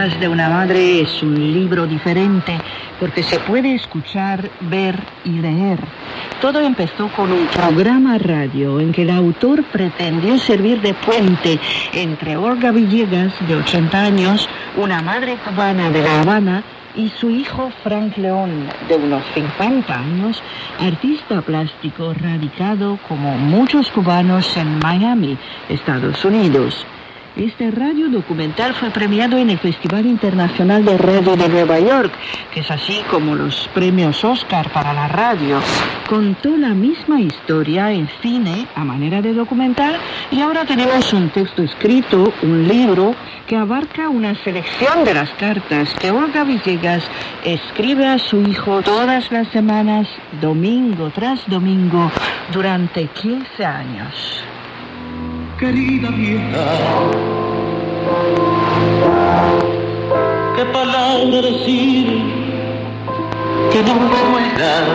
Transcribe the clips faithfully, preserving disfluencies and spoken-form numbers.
Vidas de una Madre es un libro diferente porque se puede escuchar, ver y leer. Todo empezó con un programa radio en que el autor pretendió servir de puente entre Olga Villegas, de ochenta años, una madre cubana de La Habana, y su hijo Frank León, de unos cincuenta años, artista plástico radicado como muchos cubanos en Miami, Estados Unidos. Este radio documental fue premiado en el Festival Internacional de Radio de Nueva York, que es así como los premios Oscar para la radio. Contó la misma historia en cine a manera de documental y ahora tenemos un texto escrito, un libro, que abarca una selección de las cartas que Olga Villegas escribe a su hijo todas las semanas, domingo tras domingo, durante quince años. Querida vieja, qué palabra decir que no me duela.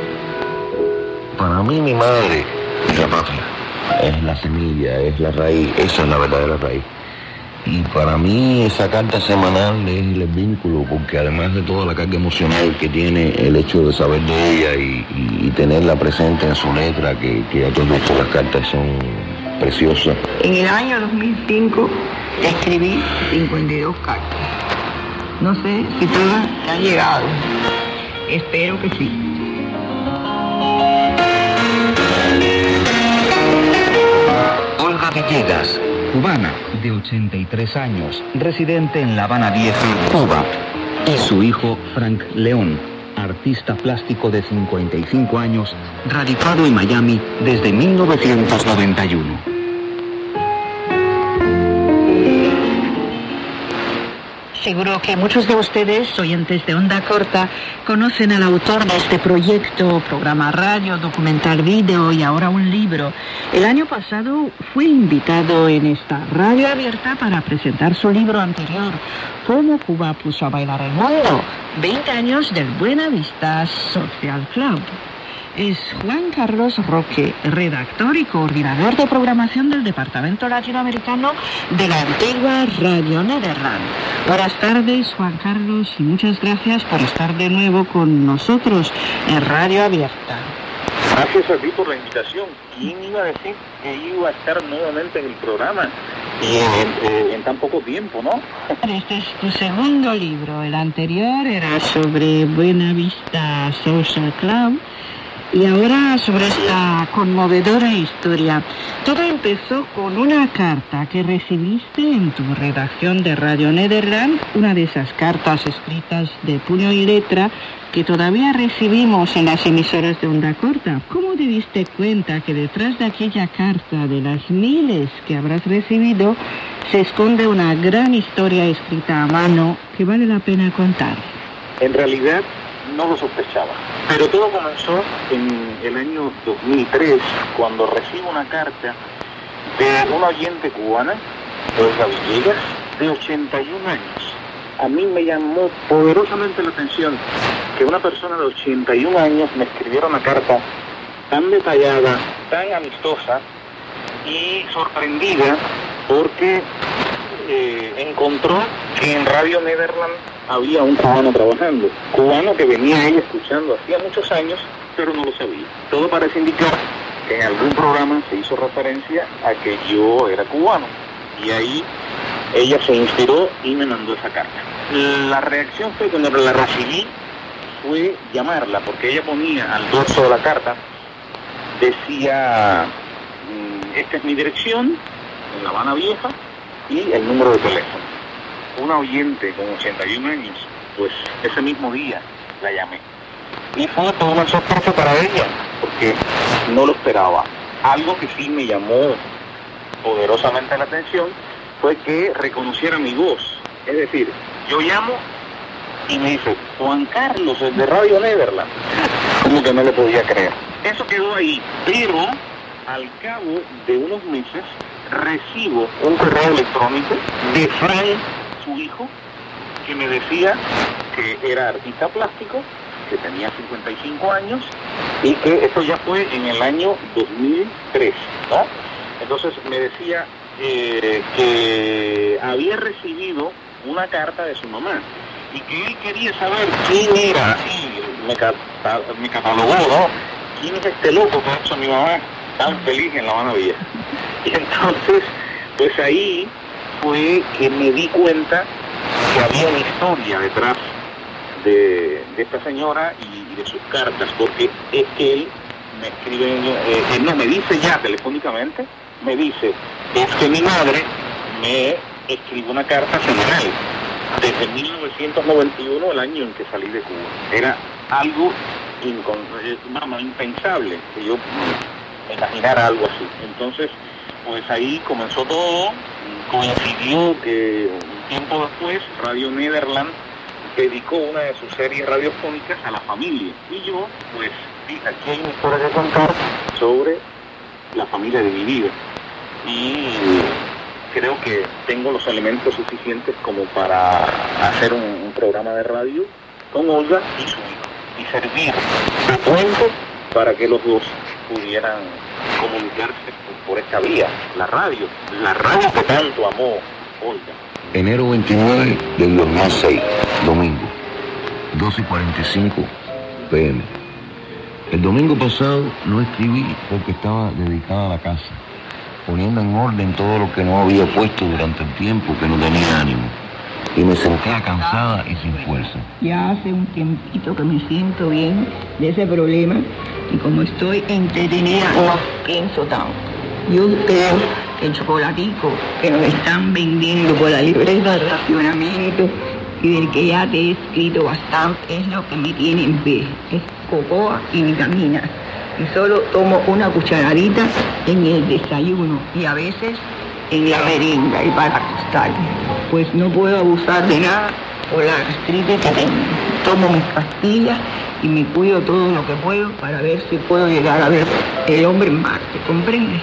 Para mí mi madre es la patria, es la semilla, es la raíz, esa es la verdadera raíz. Y para mí esa carta semanal es el vínculo, porque además de toda la carga emocional que tiene el hecho de saber de ella y, y, y tenerla presente en su letra, que, que ya todas las cartas son preciosas. En el año dos mil cinco escribí cincuenta y dos cartas. No sé si todas han llegado. Espero que sí. Olga Villegas, cubana, de ochenta y tres años, residente en La Habana Vieja, Cuba, y su hijo Frank León, artista plástico de cincuenta y cinco años, radicado en Miami desde mil novecientos noventa y uno. Seguro que muchos de ustedes, oyentes de Onda Corta, conocen al autor de este proyecto, programa radio, documental vídeo y ahora un libro. El año pasado fue invitado en esta radio abierta para presentar su libro anterior, Cómo Cuba puso a bailar el mundo, veinte años del Buena Vista Social Club. Es Juan Carlos Roque, redactor y coordinador de programación del Departamento Latinoamericano de la antigua Radio Nederland. Buenas tardes, Juan Carlos, y muchas gracias por estar de nuevo con nosotros en Radio Abierta. Gracias a ti por la invitación. ¿Quién iba a decir que iba a estar nuevamente en el programa? Y en, en, en tan poco tiempo, ¿no? Este es tu segundo libro. El anterior era sobre Buena Vista Social Club. Y ahora sobre esta conmovedora historia. Todo empezó con una carta que recibiste en tu redacción de Radio Nederland, una de esas cartas escritas de puño y letra que todavía recibimos en las emisoras de Onda Corta. ¿Cómo te diste cuenta que detrás de aquella carta, de las miles que habrás recibido, se esconde una gran historia escrita a mano que vale la pena contar? En realidad no lo sospechaba, pero todo comenzó en el año dos mil tres, cuando recibo una carta de una oyente cubana, Olga Villegas, de ochenta y un años. A mí me llamó poderosamente la atención que una persona de ochenta y un años me escribiera una carta tan detallada, tan amistosa y sorprendida, porque eh, encontró que en Radio Nederland había un cubano trabajando, cubano que venía ella escuchando hacía muchos años, pero no lo sabía. Todo parece indicar que en algún programa se hizo referencia a que yo era cubano, y ahí ella se inspiró y me mandó esa carta. La reacción fue, cuando la recibí, fue llamarla, porque ella ponía al dorso de la carta, decía, esta es mi dirección, en La Habana Vieja, y el número de teléfono. Una oyente con ochenta y un años, pues ese mismo día la llamé. Y fue toda una sorpresa para ella, porque no lo esperaba. Algo que sí me llamó poderosamente la atención fue que reconociera mi voz. Es decir, yo llamo y me dice, Juan Carlos, el de Radio Nederland. Como que no le podía creer. Eso quedó ahí, pero al cabo de unos meses recibo un correo electrónico de Frank, su hijo, que me decía que era artista plástico, que tenía cincuenta y cinco años, y que esto ya fue en el año dos mil tres, ¿no? Entonces me decía eh, que había recibido una carta de su mamá y que él quería saber quién era, así me, cata, me catalogó, ¿no? ¿Quién es este loco que ha hecho a mi mamá tan feliz en La Habana Vieja? Y entonces, pues ahí fue que me di cuenta que había una historia detrás de, de esta señora y, y de sus cartas, porque es que él me escribe, eh, él no me dice ya telefónicamente, me dice, es que mi madre me escribió una carta semanal desde mil novecientos noventa y uno, el año en que salí de Cuba. Era algo incon, vamos, impensable que yo me imaginara algo así. Entonces, pues ahí comenzó todo. Coincidió que un tiempo después Radio Nederland dedicó una de sus series radiofónicas a la familia. Y yo, pues, dije, aquí hay una historia que contar sobre la familia de mi vida. Y creo que tengo los elementos suficientes como para hacer un, un programa de radio con Olga y su hijo. Y servir de puente para que los dos pudieran comunicarse por esta vía, la radio, la radio que tanto amó Olga. Enero veintinueve del dos mil seis, domingo, doce y cuarenta y cinco pm. El domingo pasado no escribí porque estaba dedicada a la casa, poniendo en orden todo lo que no había puesto durante el tiempo que no tenía ánimo. Y me sentía cansada y sin fuerza. Ya hace un tiempito que me siento bien de ese problema y como estoy entretenida no pienso tanto. Yo creo que el chocolatico que nos están vendiendo por la libreta de racionamiento y del que ya te he escrito bastante es lo que me tiene en vez. Es cocoa y vitaminas. Y solo tomo una cucharadita en el desayuno y a veces en la merienda y para acostarme. Pues no puedo abusar de nada por la gastritis que tengo. Tomo mis pastillas y me cuido todo lo que puedo para ver si puedo llegar a ver el hombre en Marte, ¿comprendes?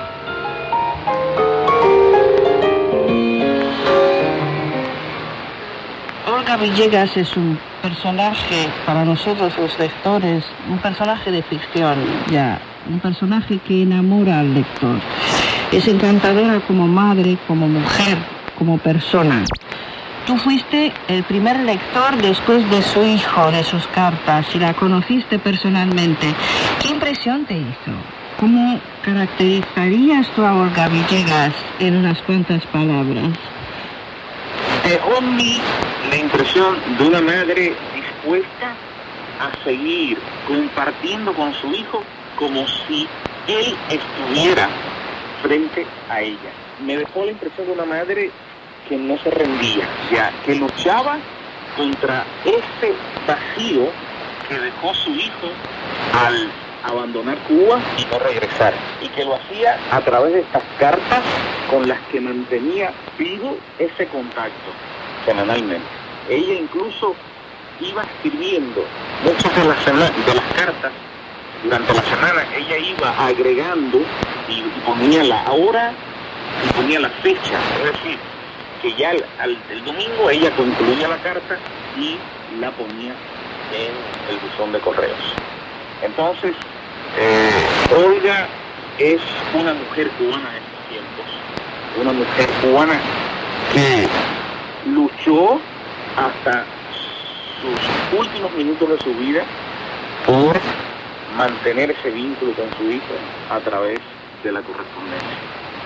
Olga Villegas es un personaje, para nosotros los lectores, un personaje de ficción, ya, un personaje que enamora al lector. Es encantadora como madre, como mujer, como persona. Tú fuiste el primer lector después de su hijo, de sus cartas, y la conociste personalmente. ¿Qué impresión te hizo? ¿Cómo caracterizarías tú a Olga Villegas en unas cuantas palabras? Dejó en mí la impresión de una madre dispuesta a seguir compartiendo con su hijo como si él estuviera frente a ella. Me dejó la impresión de una madre que no se rendía, ya que luchaba contra ese vacío que dejó su hijo al abandonar Cuba y no regresar, y que lo hacía a través de estas cartas con las que mantenía vivo ese contacto semanalmente. Ella incluso iba escribiendo muchas de las, de las cartas durante la semana. Ella iba agregando y, y ponía la hora y ponía la fecha, es decir, que ya al, al, el domingo ella concluía la carta y la ponía en el buzón de correos. Entonces, eh, Olga es una mujer cubana de estos tiempos, una mujer cubana que luchó hasta sus últimos minutos de su vida por mantener ese vínculo con su hijo a través de la correspondencia.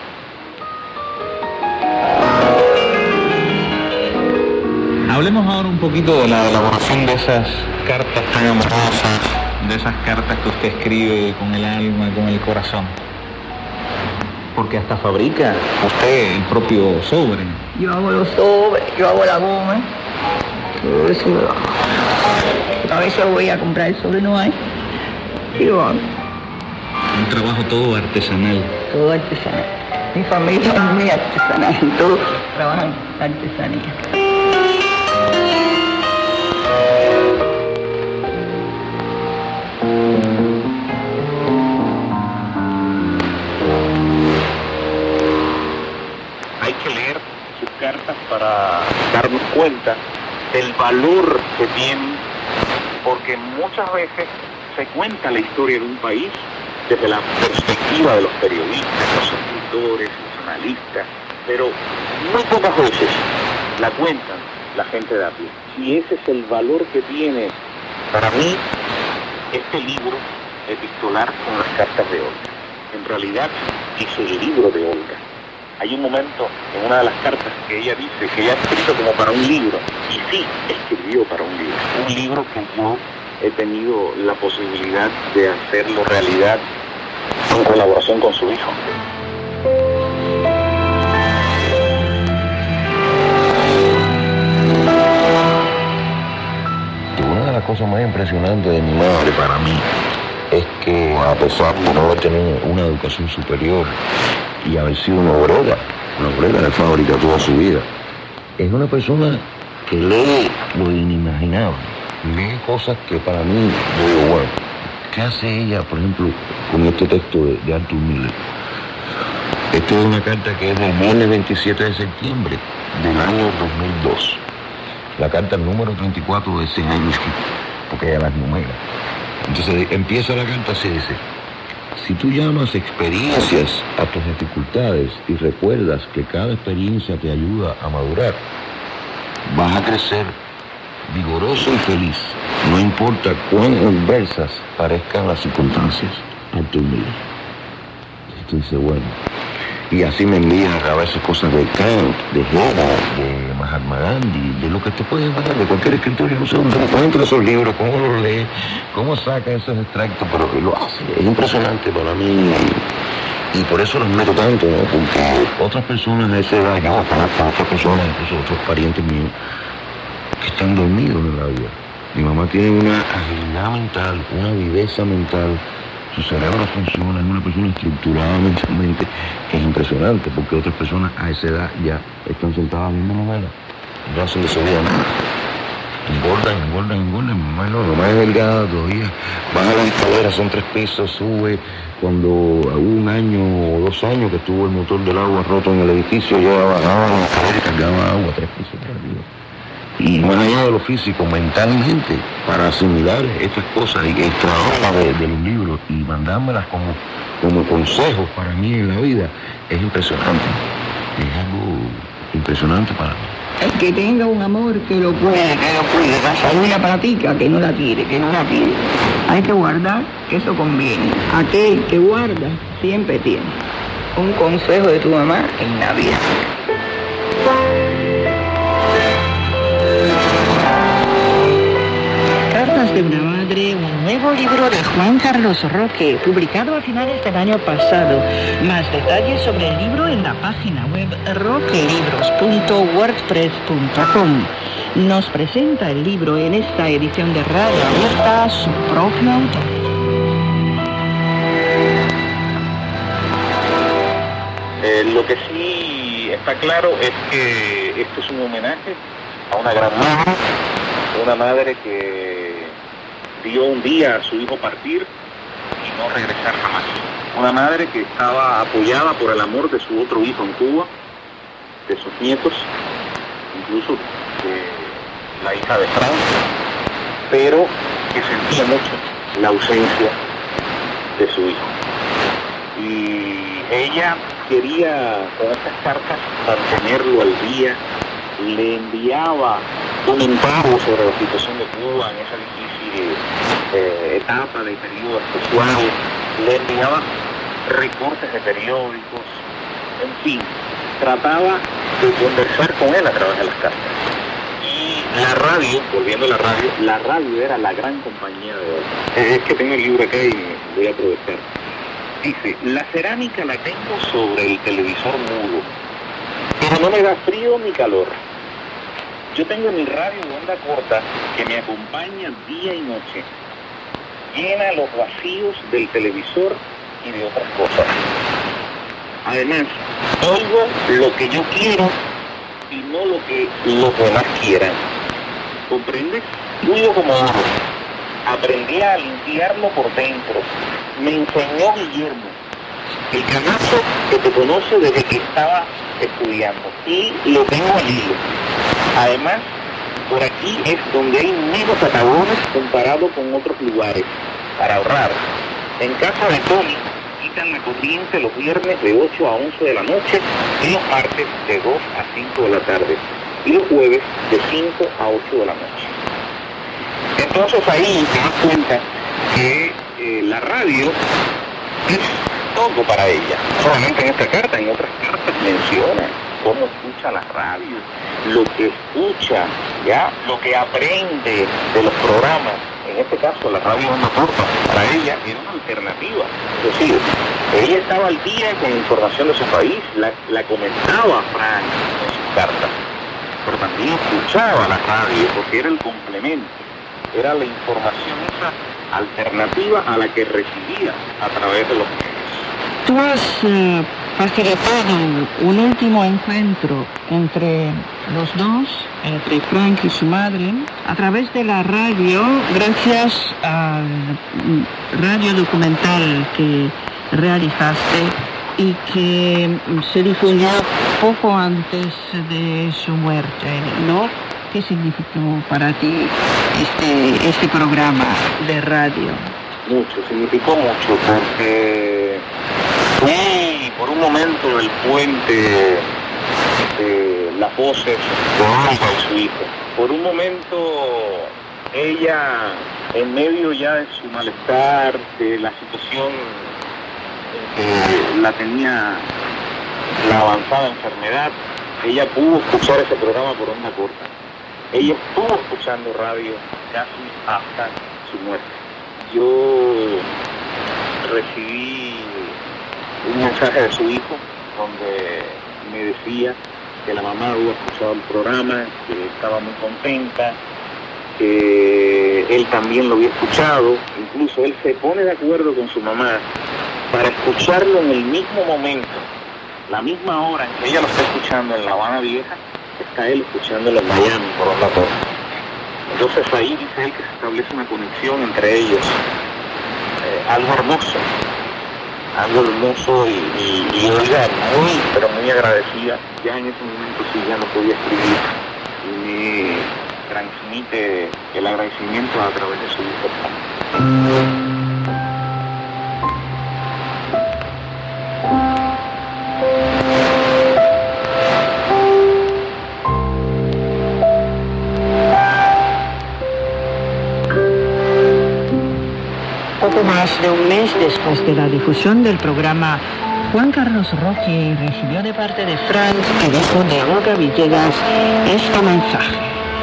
Hablemos ahora un poquito de la elaboración de esas cartas tan amorosas, de esas cartas que usted escribe con el alma, con el corazón. Porque hasta fabrica usted el propio sobre. Yo hago los sobres, yo hago la goma, todo eso lo hago. A veces voy a comprar el sobre, no hay, y lo hago. Un trabajo todo artesanal. Todo artesanal. Mi familia es muy artesanal, todos trabajan artesanía. Hay que leer sus cartas para darnos cuenta del valor que tienen, porque muchas veces se cuenta la historia de un país desde la perspectiva de los periodistas, los escritores, los analistas, pero muy pocas veces la cuentan la gente de a pie. Y ese es el valor que tiene para mí este libro epistolar con las cartas de Olga. En realidad es el libro de Olga. Hay un momento en una de las cartas que ella dice que ella ha escrito como para un libro, y sí, escribió para un libro, un libro que yo he tenido la posibilidad de hacerlo realidad en colaboración con su hijo. Una de las cosas más impresionantes de mi madre para mí es que, a pesar de no haber tenido una educación superior y haber sido una obrera, una obrera de fábrica toda su vida, es una persona que lee lo inimaginable, lee cosas que para mí, yo digo, bueno, ¿qué hace ella, por ejemplo, con este texto de, de Arthur Miller? Esta es una carta que es del viernes veintisiete de septiembre del año dos mil dos. La carta número treinta y cuatro de ese año, porque ella las numera. Entonces empieza la carta así, dice: si tú llamas experiencias a tus dificultades y recuerdas que cada experiencia te ayuda a madurar, vas a crecer vigoroso y feliz, no importa cuán adversas parezcan las circunstancias. Arthur Miller. Esto dice, bueno, y así me envían a veces cosas de Kant, de Hegel, de Mahatma Gandhi, de lo que te puedes mandar, de cualquier escritor. Yo no sé dónde encuentra esos libros, cómo los lee, cómo saca esos extractos, pero lo hace. Es impresionante para mí, y, y por eso los meto tanto, ¿no? Porque otras personas de esa edad, yo conozco a otras personas, incluso otros parientes míos, que están dormidos en la vida. Mi mamá tiene una agilidad mental, una viveza mental. Su cerebro funciona, es una persona estructurada mentalmente, que es impresionante, porque otras personas a esa edad ya están sentadas viendo novelas, no hacen de su vida nada. Engordan, engordan, engordan. Mi mamá no, mamá es delgada todavía, baja las escaleras, son tres pisos, sube. Cuando hubo un año o dos años que estuvo el motor del agua roto en el edificio, ya bajaba las escaleras y cargaba agua tres pisos para arriba. Y más allá de lo físico, mentalmente, para asimilar estas cosas y extraerlas de, de los libros y mandármelas como, como consejos para mí en la vida, es impresionante. Es algo impresionante para mí. El que tenga un amor, que lo pueda, que lo cuide. La salud y la pratica, que no la tire, que no la tire. Hay que guardar, que eso conviene. Aquel que guarda, siempre tiene. Un consejo de tu mamá en Navidad. Cartas de una madre, un nuevo libro de Juan Carlos Roque, publicado a finales del año pasado. Más detalles sobre el libro en la página web roquelibros punto wordpress punto com. Nos presenta el libro en esta edición de Radio Abierta a su propio autor. Eh, lo que sí está claro es que esto es un homenaje a una gran madre, una madre que vio un día a su hijo partir y no regresar jamás. Una madre que estaba apoyada por el amor de su otro hijo en Cuba, de sus nietos, incluso de la hija de Francia, pero que sentía mucho la ausencia de su hijo. Y ella quería, con estas cartas, mantenerlo al día. Le enviaba comentarios sobre la situación de Cuba en esa difícil eh, etapa de periodo especial. Le enviaba recortes de periódicos, en fin, trataba de conversar con él a través de las cartas. Y la radio, volviendo a la radio, la radio era la gran compañía de hoy. Es que tengo el libro acá y voy a aprovechar. Dice: la cerámica la tengo sobre el televisor mudo, pero no me da frío ni calor. Yo tengo mi radio de onda corta que me acompaña día y noche. Llena los vacíos del televisor y de otras cosas. Además, oigo lo que yo quiero y no lo que los demás quieran. ¿Comprendes? Cuido como oro. Aprendí a limpiarlo por dentro. Me enseñó Guillermo, el canazo que te conoce desde que estaba estudiando, y lo tengo al hilo. Además, por aquí es donde hay menos atagones comparado con otros lugares, para ahorrar. En casa de Tony quitan la corriente los viernes de ocho a once de la noche y los martes de dos a cinco de la tarde y los jueves de cinco a ocho de la noche. Entonces ahí te das cuenta que eh, la radio es todo para ella. Solamente en esta carta, en otras cartas menciona cómo escucha la radio, lo que escucha, ya, lo que aprende de los programas. En este caso, la radio Onda Corta, para ella era una alternativa. Es decir, ella estaba al día con la información de su país, la, la comentaba Frank en sus cartas, pero también escuchaba la radio porque era el complemento, era la información esa alternativa a la que recibía a través de los medios. Tú has eh, facilitado un último encuentro entre los dos, entre Frank y su madre, a través de la radio, gracias al radio documental que realizaste y que se difundió poco antes de su muerte, ¿no? ¿Qué significó para ti este, este programa de radio? Mucho, significó mucho, porque fui por un momento el puente de las voces de Olga y su hijo. Por un momento ella, en medio ya de su malestar, de la situación en que la tenía la avanzada enfermedad, ella pudo escuchar ese programa por onda corta. Ella estuvo escuchando radio casi hasta su muerte. Yo recibí un mensaje de su hijo donde me decía que la mamá había escuchado el programa, que estaba muy contenta, que él también lo había escuchado. Incluso él se pone de acuerdo con su mamá para escucharlo en el mismo momento, la misma hora en que ella lo está escuchando en La Habana Vieja, está él escuchándolo en Miami por onda corta. Entonces ahí dice él que se establece una conexión entre ellos, eh, algo hermoso, algo hermoso y, y, y ella muy, pero muy agradecida. Ya en ese momento sí ya no podía escribir y me transmite el agradecimiento a través de su hijo. Poco más de un mes después de la difusión del programa, Juan Carlos Roque recibió de parte de Frank, el hijo de Olga Villegas, este mensaje.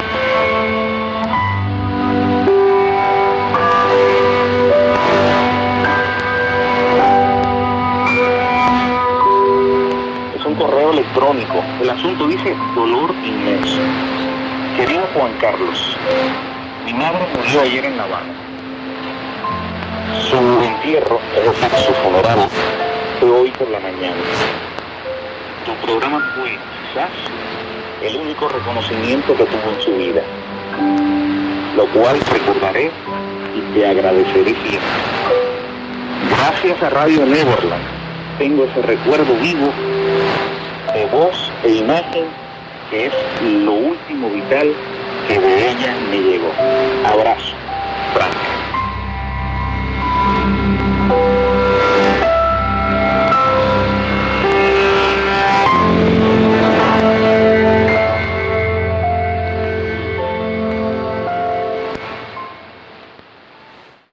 Es un correo electrónico. El asunto dice dolor inmenso. Querido Juan Carlos, mi madre murió ayer en La Habana. Su entierro, es decir, su funeral, fue hoy por la mañana. Tu programa fue, quizás, el único reconocimiento que tuvo en su vida, lo cual recordaré y te agradeceré siempre. Gracias a Radio Neverland, tengo ese recuerdo vivo de voz e imagen que es lo último vital que de ella me llegó. Abrazo.